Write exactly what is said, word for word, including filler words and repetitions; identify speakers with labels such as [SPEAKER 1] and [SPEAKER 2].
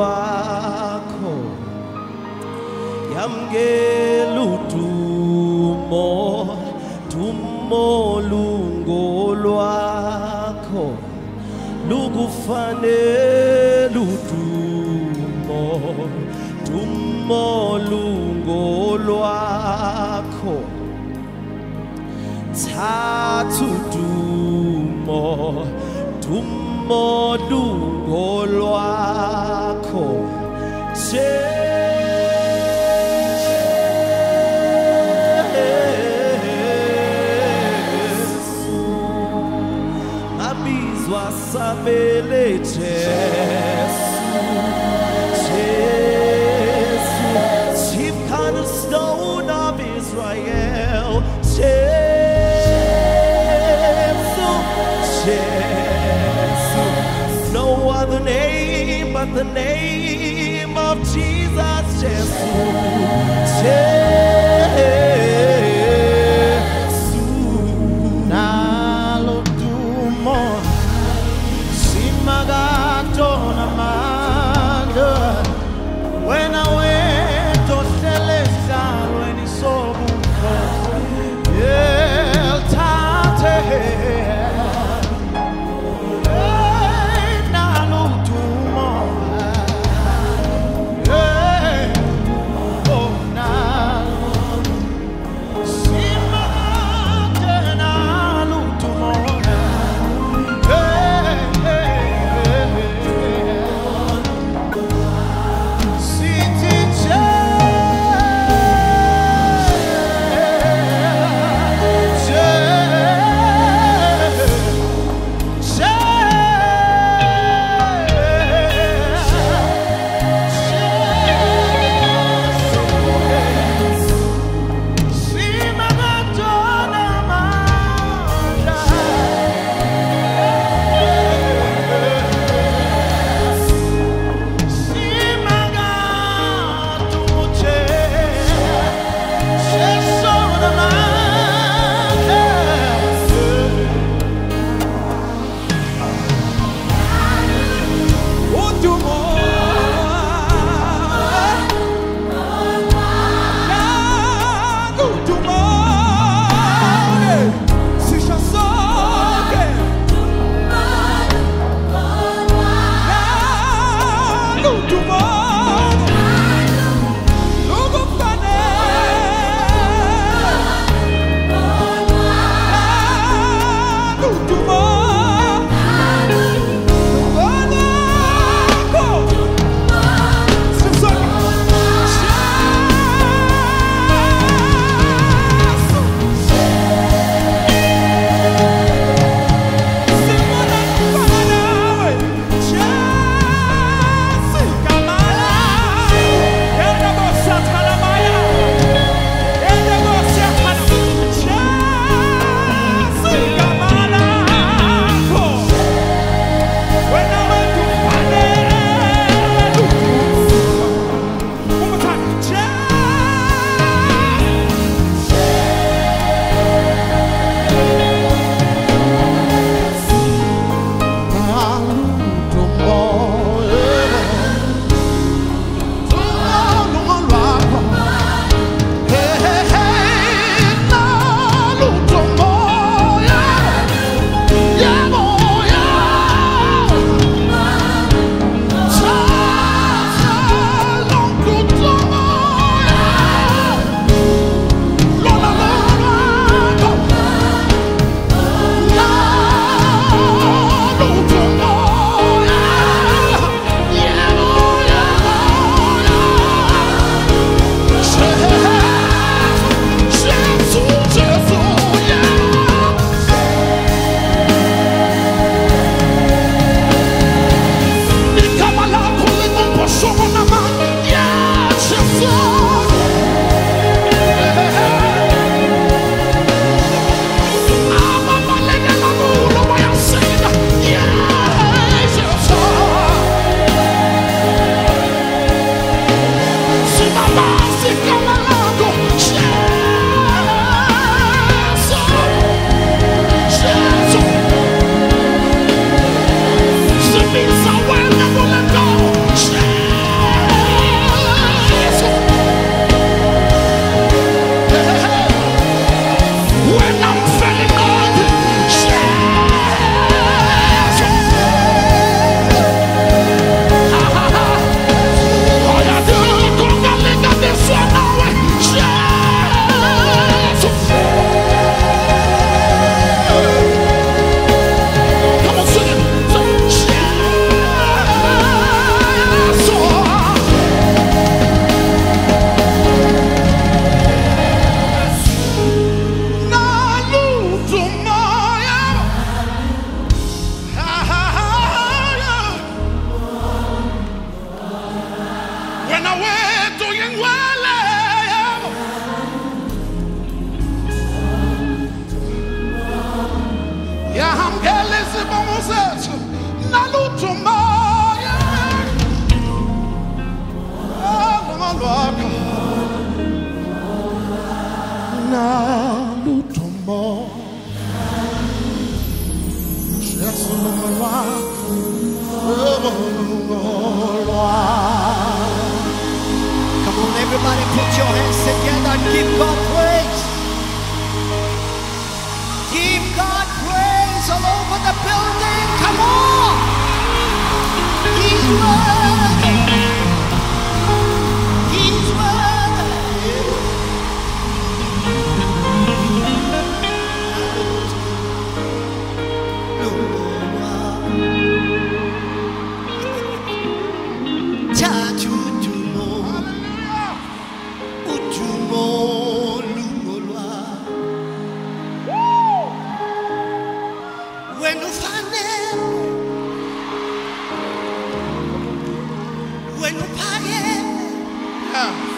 [SPEAKER 1] lwakho yamkela udumo dumo lungolwakho lukufanele udumo dumo lungolwakho thatha udumo dumo lungolwakho Jesu abizwa sabele Jesu Jesu chief cornerstone of Israel Jesu Jesu no other name but the name of Jesus Jesu Jesu nalo dumo simagato namanda when I went to celestial when he saw El Tate
[SPEAKER 2] indwele yamkela isibongo sethu nalutho moya lwakho nalutho moya Jesu lwakho
[SPEAKER 1] Come on, everybody, put your hands together and give God praise. Give God praise all over the building. Come on. He's worthy. He's worthy. When you find it, when you find it,